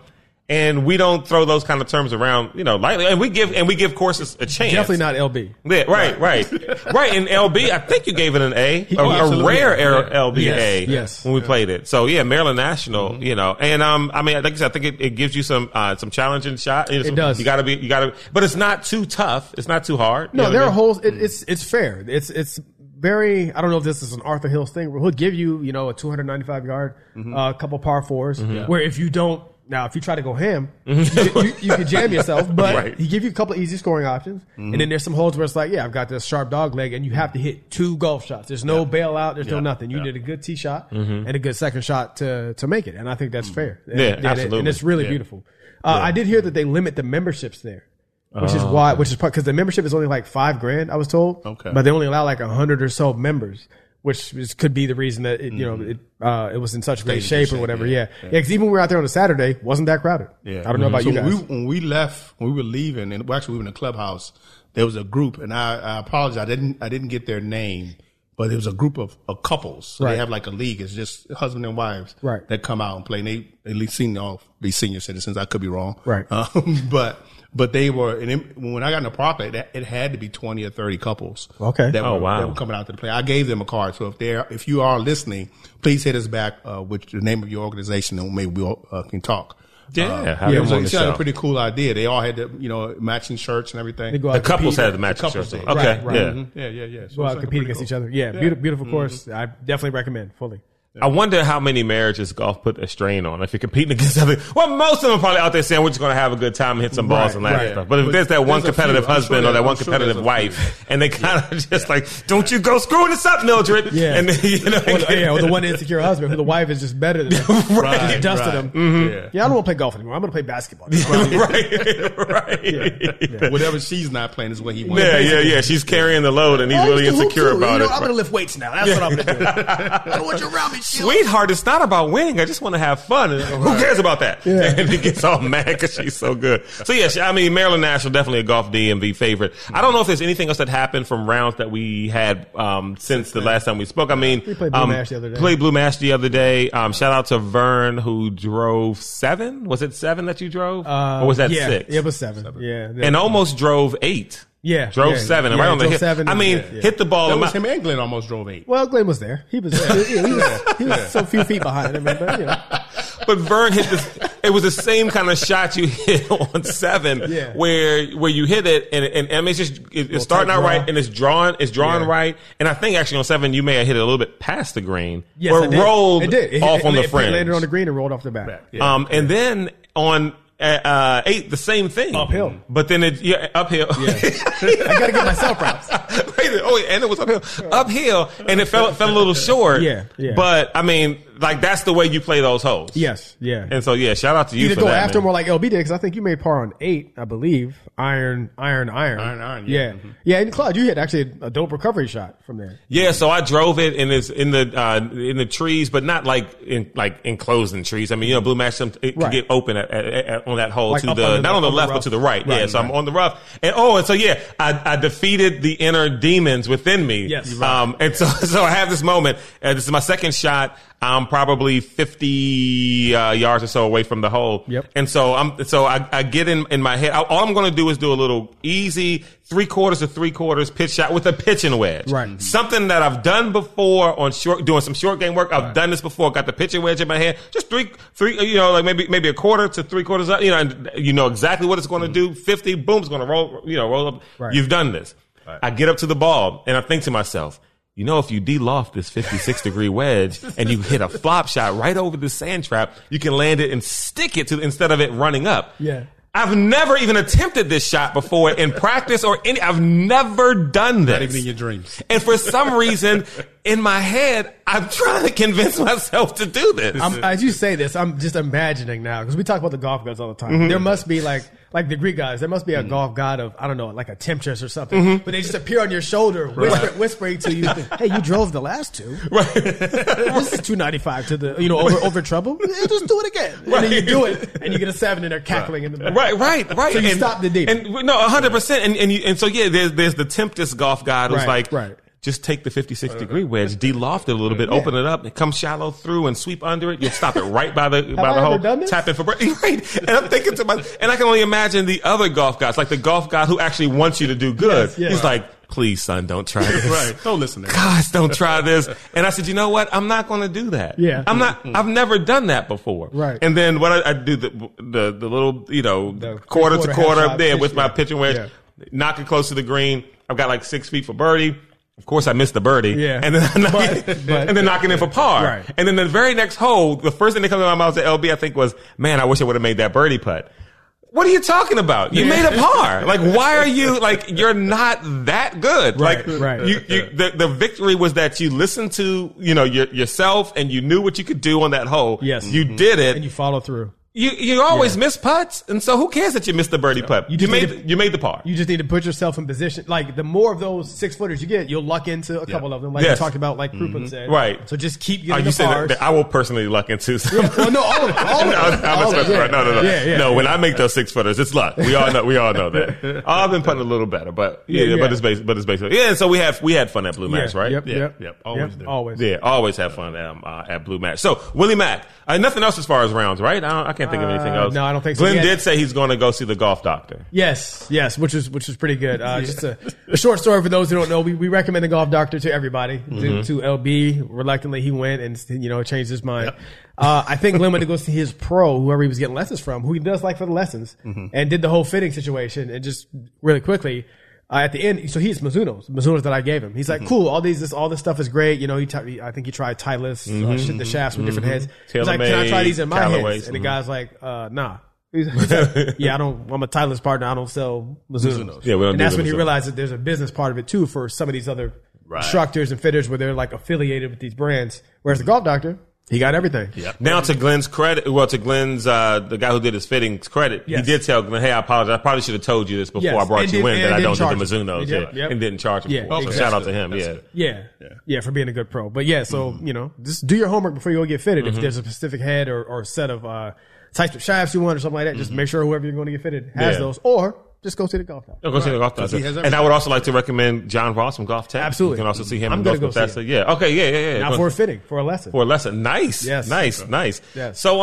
and we don't throw those kind of terms around, lightly. And we give courses a chance. Definitely not LB. Yeah, right. Right. In LB, I think you gave it an A, a rare LB A. Yes. When we played it. So yeah, Maryland National, and I mean, like I said, I think it gives you some challenging shot. It does. You gotta, but it's not too tough. It's not too hard. No, there are holes. It's fair. It's very, I don't know if this is an Arthur Hills thing, where he'll give you, a 295 yard, a couple par 4s, where if you don't, now, if you try to go ham, you can jam yourself, but he give you a couple of easy scoring options. And then there's some holes where it's like, I've got this sharp dog leg, and you have to hit 2 golf shots. There's no bailout. There's no nothing. You did a good tee shot and a good second shot to make it. And I think that's fair. Absolutely. And it's really beautiful. I did hear that they limit the memberships there. Which is why, because the membership is only like $5,000, I was told. Okay. But they only allow like 100 or so members, which could be the reason that it was in such great shape or whatever. Yeah. Because even when we were out there on a Saturday, wasn't that crowded. Yeah. I don't know about you guys. When we were leaving, and actually we were in the clubhouse, there was a group, and I apologize, I didn't get their name, but it was a group of couples. So they have like a league. It's just husband and wives that come out and play. And they at least seen all these senior citizens. I could be wrong. Right. But they were, and when I got in the park, it had to be 20 or 30 couples. Okay. That were coming out to the play. I gave them a card. So if you are listening, please hit us back with the name of your organization, and maybe we can talk. It's a pretty cool idea. They all had the, matching shirts and everything. The couples had the matching shirts. Okay. Right. Yeah. So go out compete against each other. Yeah. Beautiful course. I definitely recommend fully. I wonder how many marriages golf put a strain on. If you're competing against other, most of them are probably out there saying we're just going to have a good time and hit some balls and that stuff. But if there's that one competitive husband or that one competitive wife, and they kind of just like, don't you go screwing this up, Mildred? Yeah. And then, or the one insecure husband who the wife is just better than him. Right. Dusted him. Mm-hmm. Yeah, I don't want to play golf anymore. I'm going to play basketball. Right. Whatever she's not playing is what he wants. Yeah. She's carrying the load, and he's really insecure about it. I'm going to lift weights now. That's what I'm going to do. I don't want you around me. Sweetheart, it's not about winning. I just want to have fun. Who cares about that? Yeah. And he gets all mad because she's so good. So, Maryland National, definitely a golf DMV favorite. I don't know if there's anything else that happened from rounds that we had since the last time we spoke. I mean, we played Blue Mash the other day. Played Blue Mash the other day. Shout out to Vern, who drove 7. Was it 7 that you drove? Or was that 6? It was 7. Yeah. And almost drove 8. Yeah. Drove 7. Right on the hit. 7. I mean, hit the ball. That was him and Glenn almost drove 8. Well, Glenn was there. He was there. He was so few feet behind him. But Vern hit this. It was the same kind of shot you hit on 7, where you hit it and it's just it's starting out right and it's drawn right. And I think actually on 7 you may have hit it a little bit past the green. Yes, or it rolled it did. off on the fringe. It landed on the green and rolled off the back. And then on 8, the same thing. Uphill. But then uphill. Yeah. I got to get myself props. And it was uphill, and it fell a little short. Yeah. But I mean, like that's the way you play those holes. Yes, yeah. And so shout out to you Either for go that. after Man. more like LB did, because I think you made par on 8, I believe. Iron. Yeah. Yeah, and Claude, you hit actually a dope recovery shot from there. Yeah, so I drove it and it's in the trees, but not like enclosed in trees. I mean, Blue Match can get open on that hole Like to up the under not on the the left rough. but to the right. Right, Yeah, so right. I'm on the rough, and I defeated the inner demons within me. Yes. And so I have this moment. This is my second shot. I'm probably 50 yards or so away from the hole. Yep. And so I get in my head. All I'm going to do is do a little easy 3/4 to 3/4 pitch shot with a pitching wedge. Right. Something that I've done before doing some short game work. I've done this before. Got the pitching wedge in my hand. Just three, like maybe a quarter to 3/4 up. And you know exactly what it's going to do. 50, boom, it's going to roll up. Right. You've done this. Right. I get up to the ball and I think to myself, if you de-loft this 56-degree wedge and you hit a flop shot right over the sand trap, you can land it and stick it instead of it running up. Yeah. I've never even attempted this shot before in practice I've never done this. Not even in your dreams. And for some reason, in my head, I'm trying to convince myself to do this. As you say this, I'm just imagining now, because we talk about the golf gods all the time. Mm-hmm. There must be like the Greek gods, there must be a golf god of, I don't know, like a temptress or something. Mm-hmm. But they just appear on your shoulder, whispering to you, hey, you drove the last two. Right. This is 295 to the, over trouble. Yeah, just do it again. And then you do it, and you get a 7, and they're cackling in the back. Right. So you stop the demon. And no, 100%. And so there's the temptress golf god who's Right. Just take the 56-degree wedge, de-loft it a little bit, open it up, and come shallow through and sweep under it. You'll stop it right by the hole. Tap in for break. Right. And I'm thinking to myself, and I can only imagine the other golf gods, like the golf god who actually wants you to do good. Yes. He's like, please, son, don't try this. Right. Don't listen to him. Gosh, don't try this. And I said, you know what? I'm not going to do that. Yeah. I've never done that before. Right. And then what I do the little, The quarter to half quarter shot there pitch, with my yeah. pitching wedge, Yeah. knock it close to the green. I've got like 6 feet for birdie. Of course, I missed the birdie. Yeah. And then But- knocking in for par. Right. And then the very next hole, the first thing that comes to my mouth at LB, I think was, man, I wish I would have made that birdie putt. What are you talking about? You made a par. Like, why are you you're not that good? Right, like, right. The victory was that you listened to, yourself and you knew what you could do on that hole. Yes. You did it. And you follow through. You always miss putts. And so who cares that you missed the birdie putt? You made the par. You just need to put yourself in position. Like, the more of those 6-footers you get, you'll luck into a couple of them. Like Yes. we talked about, like Krupa said. Right. So just keep Are getting you the saying pars. that I will personally luck into some? Well, no, all of them. All of them. I'm All of them, right. No. Yeah. No, when I make those 6-footers, it's luck. We all know that. I've been putting a little better, but Yeah. but it's basically and so we had fun at Blue Match, right? Yep. Always do. Always. Yeah, always have fun at Blue Match. So Willie Mack, nothing else as far as rounds, right? I can't think of anything else. No, I don't think so. Glenn Yeah. did say he's going to go see the golf doctor. Yes, which is pretty good. Just a short story for those who don't know. We recommend the golf doctor to everybody. To LB, reluctantly he went and changed his mind. Yep. I think Glenn went to go see his pro, whoever he was getting lessons from, who he does like for the lessons, and did the whole fitting situation. And just really quickly, at the end, so he's Mizuno's that I gave him. He's like, cool, all this stuff is great. I think he tried Titleist, the shafts with different heads. He's like, can I try these in my Callaway's, heads? And the guy's like, nah. He's like, yeah, I'm a Titleist partner. I don't sell Mizuno's. Yeah, we don't and do that's the when he Mizuno. realized that there's a business part of it too for some of these other instructors and fitters where they're like affiliated with these brands. Whereas the golf doctor, he got everything. Yep. Now to Glenn's credit, to Glenn's, the guy who did his fittings credit, Yes. he did tell Glenn, hey, I apologize. I probably should have told you this before Yes. I brought And you in that I don't do the didn't charge him. Mizunos. He did. Yep. And didn't charge him Yeah, for it. So exactly. shout out to him. Yeah, for being a good pro. But yeah, so, just do your homework before you go get fitted. If there's a specific head or set of, types of shafts you want or something like that, just make sure whoever you're going to get fitted has those, or just go see the golf doctor. Go see the golf doctor. And I would also like to recommend John Ross from Golf Tech. Absolutely. You can also see him I'm in gonna Golf go see Bethesda. him. Yeah. Okay. Yeah. Not for a fitting, for a lesson. For a lesson. Nice. Yes. Nice. Yes. So,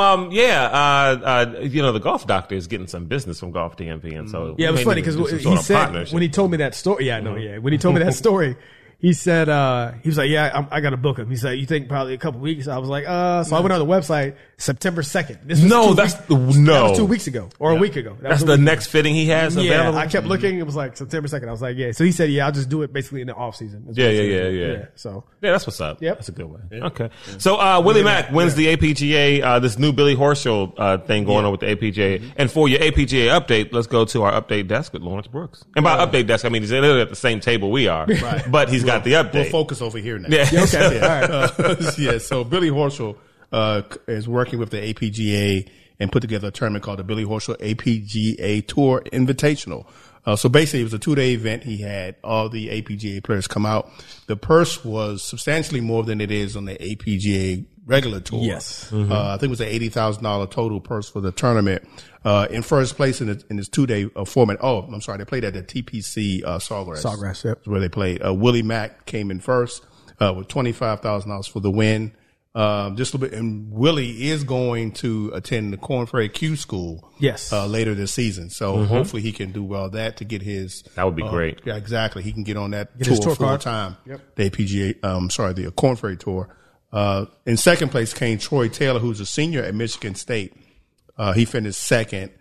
the golf doctor is getting some business from Golf DMV. And so, Yeah, it was funny because he said, partnership. when he told me that story, when he told me that story, he said, he was like, yeah, I got to book him. He said, you think probably a couple weeks? I was like, so I went on the website September 2nd. This was that was 2 weeks ago or a week ago. That's the next fitting he has available? I kept looking. It was like September 2nd. I was like, yeah. So he said, yeah, I'll just do it basically in the off season. Yeah. So yeah, that's what's up. Yep. That's a good way. Yeah. Okay. So, Willie Mack wins the APGA, this new Billy Horschel, thing going on with the APGA. And for your APGA update, let's go to our update desk with Lawrence Brooks. And by update desk, I mean, he's literally at the same table we are, but he's got the update. We'll focus over here now. Yeah. okay. All right. So Billy Horschel is working with the APGA and put together a tournament called the Billy Horschel APGA Tour Invitational. So basically, it was a 2-day event. He had all the APGA players come out. The purse was substantially more than it is on the APGA regular tour. Yes. I think it was an $80,000 total purse for the tournament. In first place in this 2-day format. Oh, I'm sorry. They played at the TPC Sawgrass. Sawgrass, yep. That's where they played. Willie Mack came in first with $25,000 for the win. Just a little bit, and Willie is going to attend the Korn Ferry Q School. Yes. Later this season. So hopefully he can do well that to get his. That would be great. Yeah, exactly. He can get on that Get his tour full card. time. Yep. The APGA, the Korn Ferry Tour. In second place came Troy Taylor, who's a senior at Michigan State. He finished second.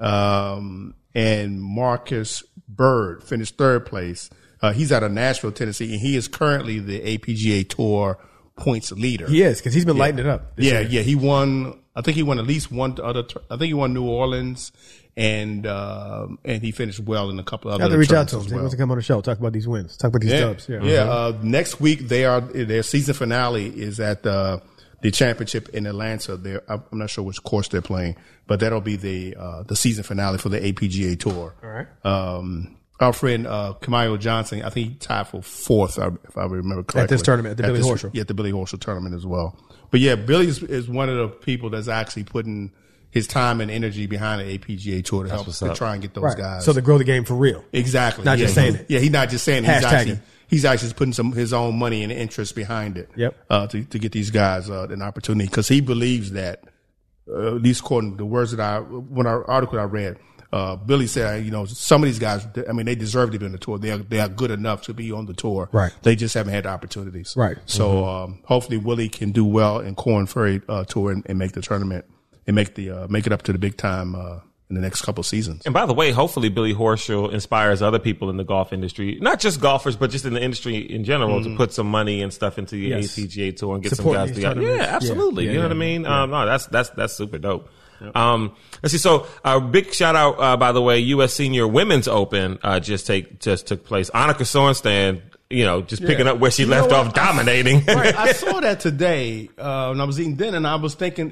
And Marcus Bird finished third place. He's out of Nashville, Tennessee, and he is currently the APGA Tour points leader. He is, because he's been lighting it up. Yeah. He won. I think he won at least one other. I think he won New Orleans, and he finished well in a couple of I have other. to reach out tournaments to him. as He well. wants to come on the show, talk about these wins, talk about these dubs. Yeah. Next week their season finale is at the championship in Atlanta. I'm not sure which course they're playing, but that'll be the season finale for the APGA Tour. All right. Our friend Kamayo Johnson, I think he tied for fourth, if I remember correctly. At this tournament, at the Billy Horschel. Yeah, at the Billy Horschel tournament as well. But yeah, Billy is one of the people that's actually putting his time and energy behind the APGA Tour to help to try and get those guys. So to grow the game for real. Exactly. Not just saying it. Yeah, he's not just saying it. Hashtagging. He's actually putting his own money and interest behind it. Yep. To get these guys an opportunity, because he believes that, at least according to the words that our article I read, Billy said, some of these guys, I mean, they deserve to be on the tour. They are good enough to be on the tour. Right. They just haven't had the opportunities. Right. So, hopefully Willie can do well in Korn Ferry Tour and make the tournament and make it up to the big time in the next couple of seasons. And by the way, hopefully Billy Horschel inspires other people in the golf industry, not just golfers, but just in the industry in general, to put some money and stuff into the APGA Tour and get Support some guys together. tournaments. Yeah, absolutely. Yeah, you know what I mean? No, that's super dope. Yep. Let's see. So a big shout out, by the way, U.S. Senior Women's Open just took place. Annika Sorenstam, just picking up where she left off, dominating. Right. I saw that today when I was eating dinner, and I was thinking,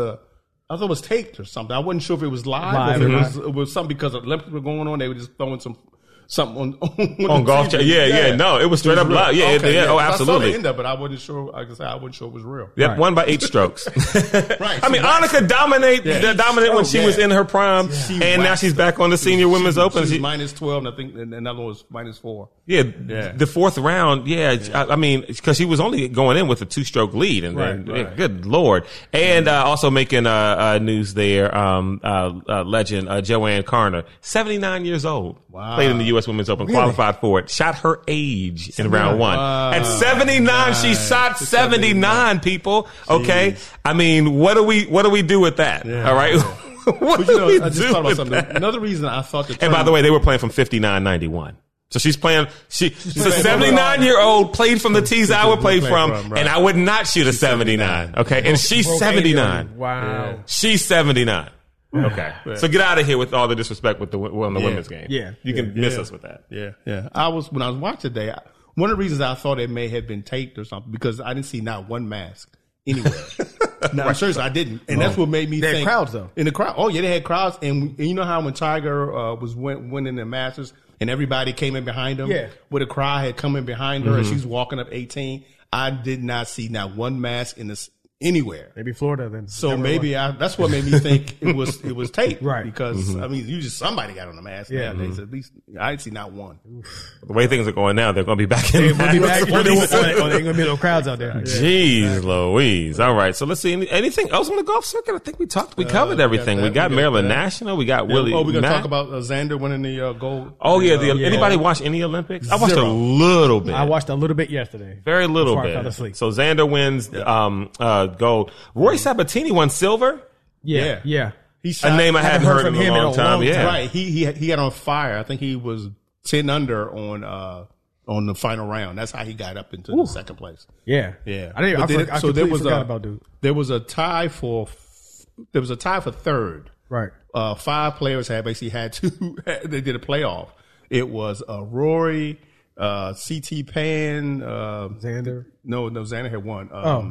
I thought it was taped or something. I wasn't sure if it was live or if it was something because the Olympics were going on. They were just throwing something on golf. Yeah. No, it was straight up live. Yeah. Oh, absolutely. I saw the end of it. I wasn't sure. Like I said, I wasn't sure it was real. Yep. Won by 8 strokes. Right. I mean, Annika dominated when she was in her prime, and now she's back on the Senior Women's Open. She's minus 12, and I think another one was minus 4. Yeah. The fourth round. Yeah. I mean, because she was only going in with a 2-stroke lead, and then good Lord, and also making news there. Legend Joanne Carner, 79 years old. Wow. Played in the U.S. Women's Open, qualified for it. Shot her age in round 1. At 79, she shot 79, people. Okay. Jeez. I mean, what do we do with that? Yeah. All right. What do we do with that? Another reason I thought that. And by the way, they were playing from 59-91. So she's playing, she's a 79-year-old played from the tees I would play from, and I would not shoot a 79. Okay. And she's 79. Wow. She's 79. Okay. So get out of here with all the disrespect with the women's game. Yeah. You can miss us with that. Yeah. When I was watching today, one of the reasons I thought it may have been taped or something, because I didn't see not one mask anywhere. No, seriously, I didn't. And that's what made me think. They had crowds, though. In the crowd. Oh, yeah, they had crowds. And you know how when Tiger was winning the Masters and everybody came in behind him? Yeah. Where the crowd had come in behind her and she's walking up 18. I did not see not one mask in anywhere. Maybe Florida then. So Never maybe that's what made me think it was tape. Right. Because, I mean, usually somebody got on the mask. Yeah. Nowadays. At least I didn't see not one. The way things are going now, they're going to be back in. We'll be back. There ain't going to be no crowds out there. Jeez Louise. All right. So let's see. Anything else on the golf circuit? I think we covered everything. We got Maryland National. We got Willie. Oh, we're going to Mack. talk about Xander winning the gold. Oh, yeah. Anybody watch any Olympics? I watched a Zero. little bit. I watched a little bit yesterday. Very little Before I fell bit. asleep. So Xander wins gold. Roy Sabatini won silver. Yeah. He A shot, name I hadn't heard from in a him in long a time. long Yeah. Right. He got on fire. I think he was 10 under on the final round. That's how he got up into the second place. Yeah. Yeah. I But then- completely so there was forgot a- about dude. There was a tie for third. Right. 5 players basically had to. They did a playoff. It was Rory, CT Pan, Xander. No, Xander had won.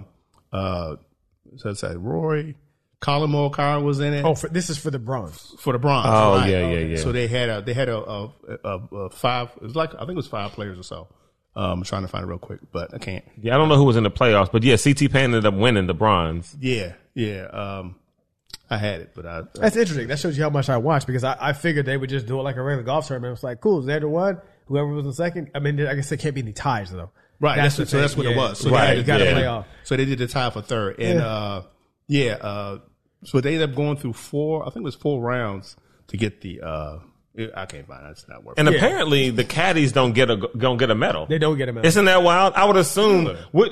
So it's Rory, Colin Morikawa was in it. Oh, this is for the bronze. For the bronze. Oh, right. yeah. So they had a 5. It was like I think it was 5 players or so. I'm trying to find it real quick, but I can't. Yeah, I don't know who was in the playoffs, but yeah, CT Pan ended up winning the bronze. Yeah. I had it, but That's interesting. That shows you how much I watched because I figured they would just do it like a regular golf tournament. It was like, cool, Xander won. Whoever was in second. I mean, I guess there can't be any ties though. right. That's the so that's thing. what it Yeah. was. So Right, they had You got to yeah. play off. So they did the tie for third, and so they ended up going through 4. I think it was 4 rounds to get the. I can't find it. It's not working. And apparently the caddies don't get a medal. They don't get him out. Isn't that wild? I would assume.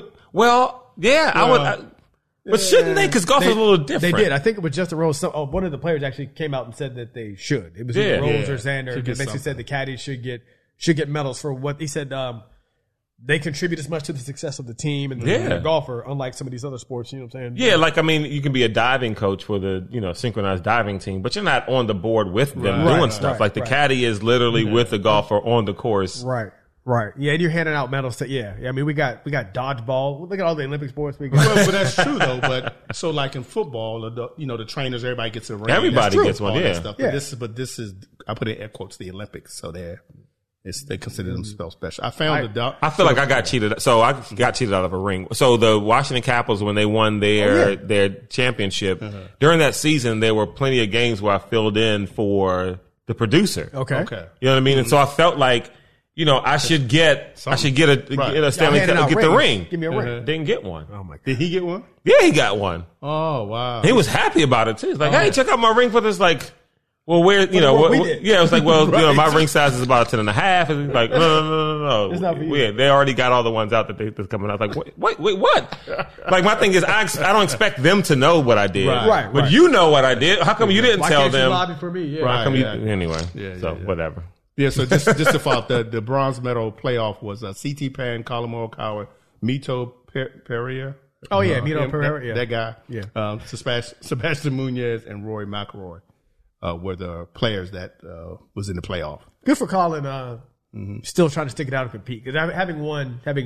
But shouldn't they? Because golf is a little different. They did. I think it was Justin Rose. One of the players actually came out and said that they should. It was either Rose or Xander. They Should get basically something. said the caddies should get medals for what he said. They contribute as much to the success of the team and the golfer, unlike some of these other sports. You know what I'm saying? Yeah, like I mean, you can be a diving coach for the synchronized diving team, but you're not on the board with them doing stuff. Like the caddy is literally with the golfer on the course. Right. Yeah, and you're handing out medals to I mean, we got dodgeball. Look at all the Olympic sports we got. Well, but that's true though. But so like in football, the trainers, everybody gets a ring. Everybody That's gets true. one, All that yeah. stuff. But this is I put in air quotes the Olympics, so they consider themselves special. I found I feel like I got cheated. So I got cheated out of a ring. So the Washington Capitals, when they won their championship, during that season, there were plenty of games where I filled in for the producer. Okay. You know what I mean? And so I felt like, I should get a Stanley handing Cup, out get the rings. ring. Give me a ring. Didn't get one. Oh my god. Did he get one? Yeah, he got one. Oh wow. He was happy about it too. He's like, hey, check out my ring for this. Like, well, where what we did. yeah, it was like, well, my ring size is about 10 and a half. And he's like, no. It's not for you. They already got all the ones out that's coming out. Like, wait, what? Like, my thing is, I don't expect them to know what I did. Right. But you know what I did. How come you didn't Why tell can't you them? lobby for me? Yeah. How come Yeah. anyway? Yeah, So, yeah. whatever. Yeah, so just to follow up, the bronze medal playoff was CT Pan, Colin Morikawa, Mito Pereira. Oh yeah, Mito Pereira. Yeah. That guy. Yeah. Sebastian Munoz and Rory McIlroy were the players that was in the playoff. Good for Colin. Still trying to stick it out and compete because having won Having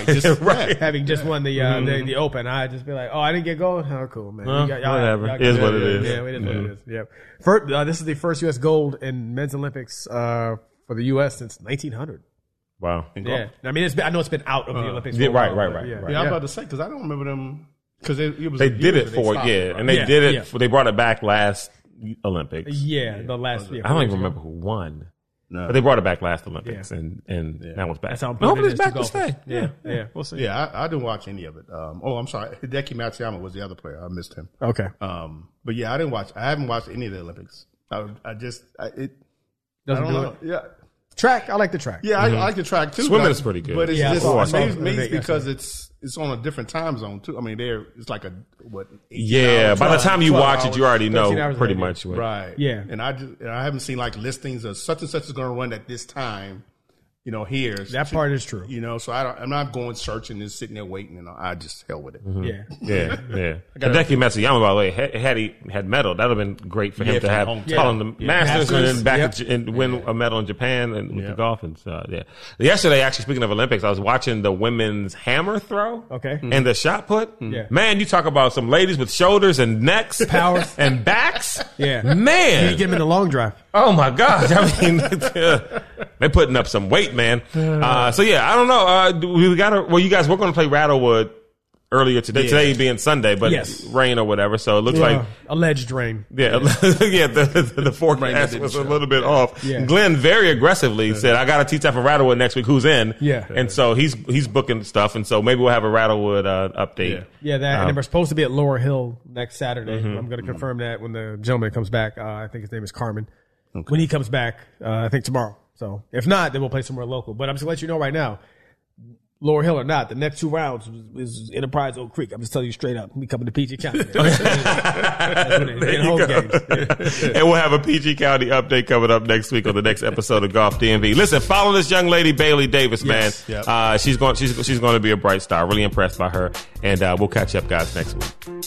just won the Open, I just be like, oh, I didn't get gold. Oh, cool, man. Whatever. y'all It is got what it is. Yeah, it is what it is. Yeah. First, this is the first U.S. gold in men's Olympics for the U.S. since 1900. Wow. Yeah, I mean, I know it's been out of the Olympics. For yeah, a while, right. but Yeah, I was about to say because I don't remember them because it was They did it years for stopped, and they Yeah, did it. yeah. They brought it back last Olympics. Yeah, the last. Yeah, I don't even remember who won. No. But they brought it back last Olympics, and now it's back. That's how No, important but it it's is to back to golfers. stay. Yeah. We'll see. Yeah, I didn't watch any of it. I'm sorry, Hideki Matsuyama was the other player. I missed him. Okay. But yeah, I haven't watched any of the Olympics. I Doesn't don't do know. it. Yeah. Track. I like the track. Yeah, I like the track too. Swimming but is pretty good. But it's Yeah, I just saw it. maybe Yeah. because it's on a different time zone too. I mean, it's like 18 Yeah, hours, by the 12 time you 12 watch it, you already 13 know hours pretty later. much what. right. Yeah. And I haven't seen like listings of such and such is going to run at this time. Here. That part is true. So I'm not going searching and sitting there waiting. I just hell with it. Yeah. Yeah. Hideki Matsuyama, by the way, had he had medal, that would have been great for him Yeah, to for have the hometown. following the Masters and then back Yep. and win a medal in Japan and with the golf. And so, yeah. Yesterday, actually, speaking of Olympics, I was watching the women's hammer throw. Okay. And the shot put. Yeah. Man, you talk about some ladies with shoulders and necks. Power. And backs. Yeah. Man. You get him in the long drive. Oh my gosh! I mean, they're putting up some weight, man. So yeah, I don't know. You guys, we're going to play Rattlewood earlier today. Yeah. Today being Sunday, but Yes. rain or whatever. So it looks like alleged rain. the forecast didn't was a show. little bit off. Yeah. Glenn very aggressively said, "I got to teach that for Rattlewood next week. Who's in?" Yeah. and so he's booking stuff, and so maybe we'll have a Rattlewood update. Yeah, and we're supposed to be at Lower Hill next Saturday. I'm going to confirm that when the gentleman comes back. I think his name is Carmen. When he comes back, I think tomorrow. So if not, then we'll play somewhere local. But I'm just going to let you know right now, Lower Hill or not, the next 2 rounds is Enterprise Oak Creek. I'm just telling you straight up. We coming to PG County. That's when they home games. And we'll have a PG County update coming up next week on the next episode of Golf DMV. Listen, follow this young lady, Bailey Davis, Yes. man. Yep. She's going to be a bright star. Really impressed by her. And we'll catch up, guys, next week.